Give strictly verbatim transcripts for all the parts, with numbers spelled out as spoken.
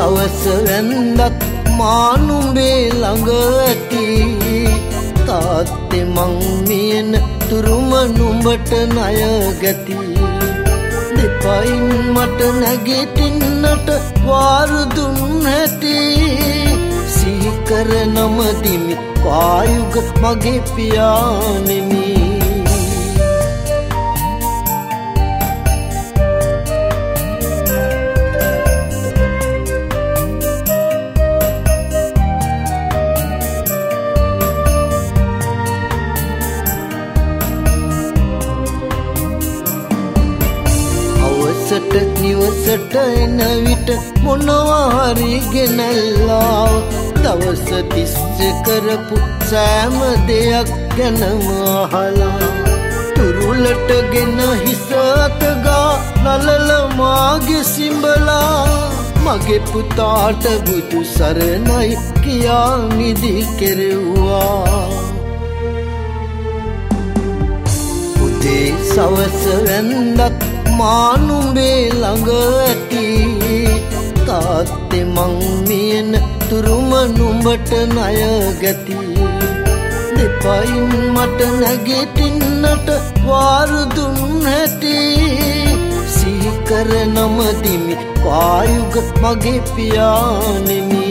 සවස වැන්දත් මානුඹේ ළඟ ඇති තාත්තේ මං මියන තුරුම නුඹට ණය ගැති දෙපයින් මට නැගිටින්නට වාරු දුන් ඇති සීකර නමදිමි පායුග මගේ පියාණෙනි නිවසට එන විට මොනවා හරි ගෙනල්ලා දවස තිස්සේ කරපු සෑම දෙයක් ගැනම අහලා තුරුලට ගෙන හිස අතගා නලල මාගේ සිඹලා මගේ පුතාට බුදු සරණයි කියා නිදි කෙරෙව්වා උදේ සවස වැන්දත් මානුඹේ ළඟ ඇති තාත්තේ මං මියන තුරුම නුඹට ණය ගැති දෙපයින් මට නැගිටින්නට වාරු දුන් ඇති සීකර නමදිමි පායුග මගේ පියාණෙනි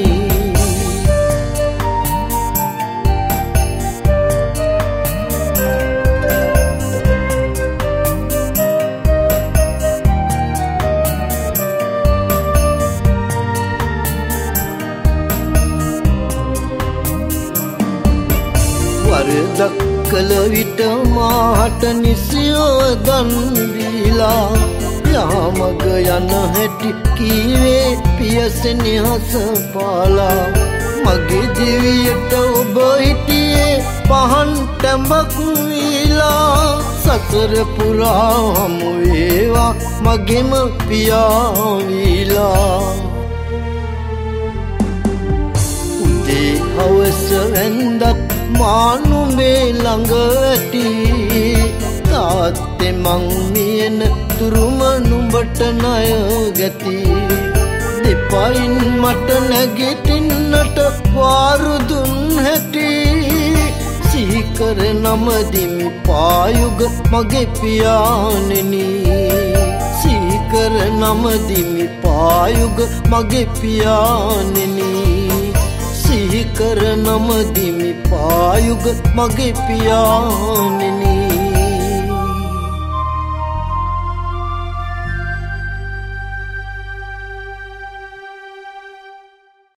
වරදක් කළ විට මාට නිසියව දන් දීලා යාමග යන හැටි කීවේ පියසෙනෙහස පාලා මගේ දිවියට ඔබ හිටියේ පහන් ටැඹක් වීලා සසර පුරා හමු වේවා මගේම පියා වීලා උදේ හවස වැන්දත් මානුඹේ ළඟ ඇති තාත්තේ මං මියන තුරුම නුඹට ණය ගැති දෙපයින් මට නැගිටින්නට වාරු දුන් ඇති සීකර නමදිමි පායුග මගේ පියාණෙනි සීකර නමදිමි පායුග මගේ පියාණෙනි සීකර නමදිමි පායුග මගේ පියාණෙනි